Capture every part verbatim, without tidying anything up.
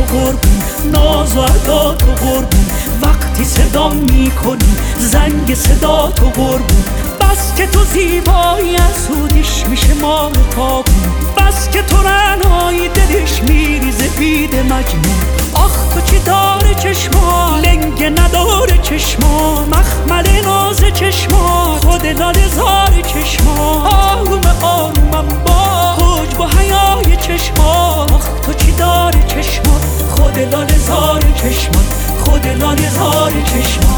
قربون، ناز و ادا تو قربون، وقتی صدا میکنی زنگ صدا تو قربون. بس که تو زیبایی اسودیش میشه مال تابون، بس که تو رعنایی دلش میریزه بید مجنون. آخ تو چی داره چشما لنگه نداره چشما، مخمل ناز چشما خود لاله زار چشما. آروم آرومم با حجب و حیای چشما، آخ تو چی داره چشما خود لاله زار چشما، خود لاله زار چشما.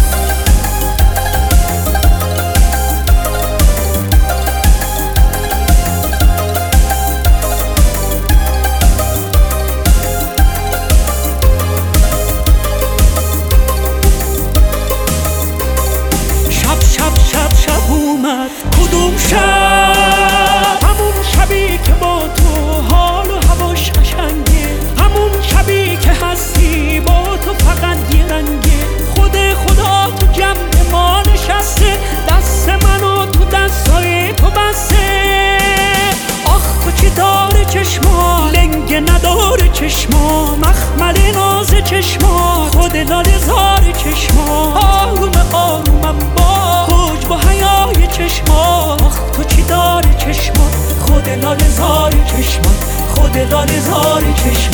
کدوم شب؟ همون شبی که با تو حال و هواش قشنگه، همون شبی که هستی با تو فقط یه رنگه. خود خدا تو جمع ما نشسته، دست منو تو دستای تو بسته. آخ تو چی داره چشما لنگه نداره چشما، مخمل ناز چشما خود لاله زار چشما. آروم آرومم با حجب و حیای چشما، آخ تو چی داره چشما خود لاله زار چشما، خود لاله زار چشما.